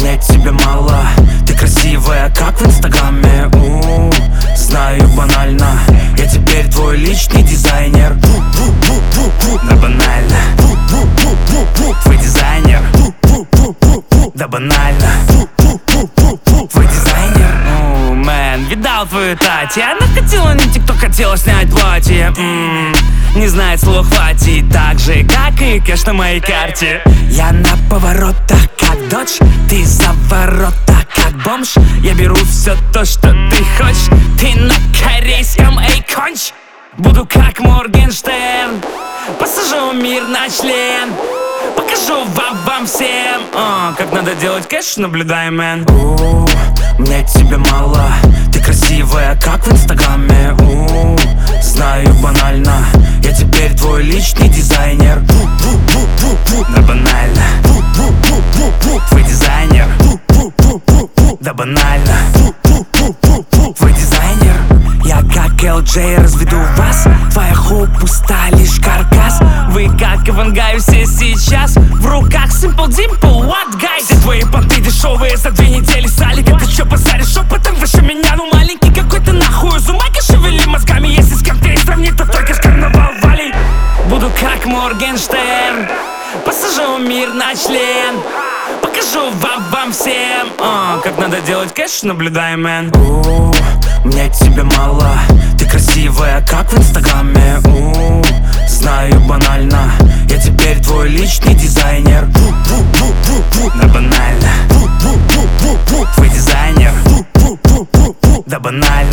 мне тебя мало. Ты красивая, как в инстаграме. Знаю, банально. Я теперь твой личный дизайнер. Да банально. Твой дизайнер. Да банально. Твой дизайнер. Мэн, видал твою Тати. Она хотела не тикток, хотела снять платье. Не знает слова хватит. Так же, как и кэш на моей карте. Я на поворотах, как дочь. Ты за ворота, как бомж. Я беру все то, что ты хочешь. Ты на корейском, эй, конч. Буду как Моргенштерн. Посажу мир на член. Покажу вам всем, как надо делать кэш, наблюдай, мэн. Мне тебя мало. Ты красивая, как в инстаграме. Знаю, банально. Я теперь твой личный дизайнер. Да банально. Твой дизайнер. Да банально. Твой дизайнер. Я как LJ разведу вас. Твоя хуй пуста, лишь каркас. Вы как Ивангай, все сейчас в руках Simple Dimple, what guys? Все твои понты дешевые за 2 недели сали. Ты чё базаришь шепотом выше меня? Ну маленький какой ты нахуй. Зумаки шевели мозгами. Если с кем-то сравнить, то только с карнавал вали. Буду как Моргенштерн. Посажу мир на член. Покажу вам всем, как надо делать кэш, наблюдай, мэн. Мне тебя мало. Ты красивая, как в инстаграме. Знаю, банально. Я теперь твой личный дизайнер. Да банально. Твой дизайнер. Да банально.